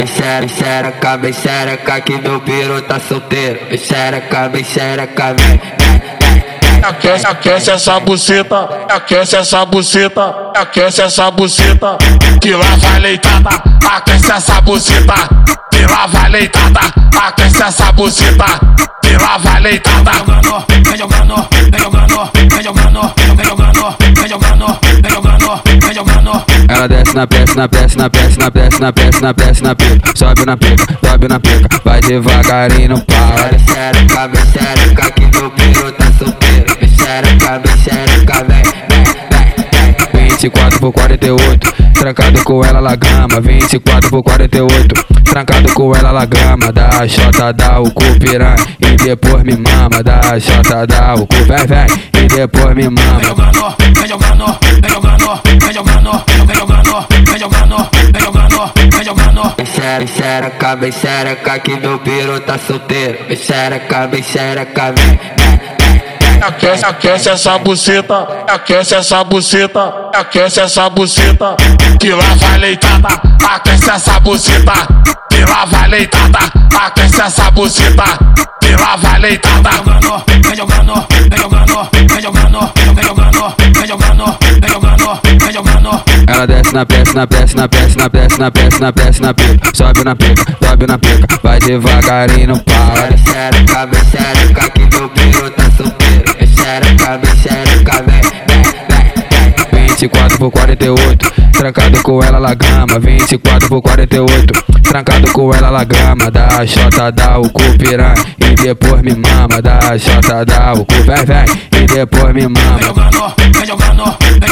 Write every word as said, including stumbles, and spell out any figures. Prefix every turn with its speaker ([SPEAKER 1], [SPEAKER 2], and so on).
[SPEAKER 1] Xereca, xereca, vem xereca que meu piru tá solteiro. Xereca, vem xereca, vem.
[SPEAKER 2] Aquece, aquece essa buceta, aquece essa buceta, aquece essa buceta, que lá vai leitada. Aquece essa buceta, que lá vai leitada. Aquece essa buceta, que lá vai leitada.
[SPEAKER 3] Vem jogando, vem jogando, vem jogando, vem jogando, vem jogando, vem jogando, vem jogando.
[SPEAKER 4] Ela desce na peça, na peça, na peça, na peça, na peça, na peça, na pica. Sobe na pica, sobe na pica, vai devagarinho no pau.
[SPEAKER 1] Xereca, vem xereca que meu piru tá solteiro. Xereca, vem xereca, vem, vem, vem, vem.
[SPEAKER 4] vinte e quatro por quarenta e oito, trancado com ela lá gama. vinte e quatro por quarenta e oito, trancado com ela lá gama. Dá a xota, dá o cu piranha e depois me mama. Dá a xota, dá o cu, vem, vem, e depois me mama.
[SPEAKER 3] Vem jogando, vem jogando, vem jogando, vem jogando, vem jogando, vem jogando, vem jogando, vem jogando.
[SPEAKER 1] Xereca, vem xereca que meu piru tá solteiro. Xereca, vem xereca, vem, vem, vem.
[SPEAKER 2] Aquece, aquece essa buceta, aquece essa buceta, aquece essa buceta, que lá vai leitada. Aquece essa buceta, que lá vai leitada. Aquece essa buceta, que lá vai leitada.
[SPEAKER 3] Vem jogando, vem jogando, vem jogando, vem jogando, vem jogando, vem jogando, vem jogando.
[SPEAKER 4] Ela desce na peça, na peça, na peça, na peça, na peça, na peça, na pica. Sobe na pica, sobe na pica, vai devagarinho no pau.
[SPEAKER 1] Xereca, vem xereca que meu piru tá solteiro. Xereca, vem xereca, vem, vem, vem, vem.
[SPEAKER 4] vinte e quatro por quarenta e oito, trancado com ela lá gama. vinte e quatro por quarenta e oito, trancado com ela lá gama. Dá a xota, dá o cu piranha e depois me mama. Dá a xota, dá o cu, vem, vem, e depois me mama.
[SPEAKER 3] Vem jogando, vem jogando, vem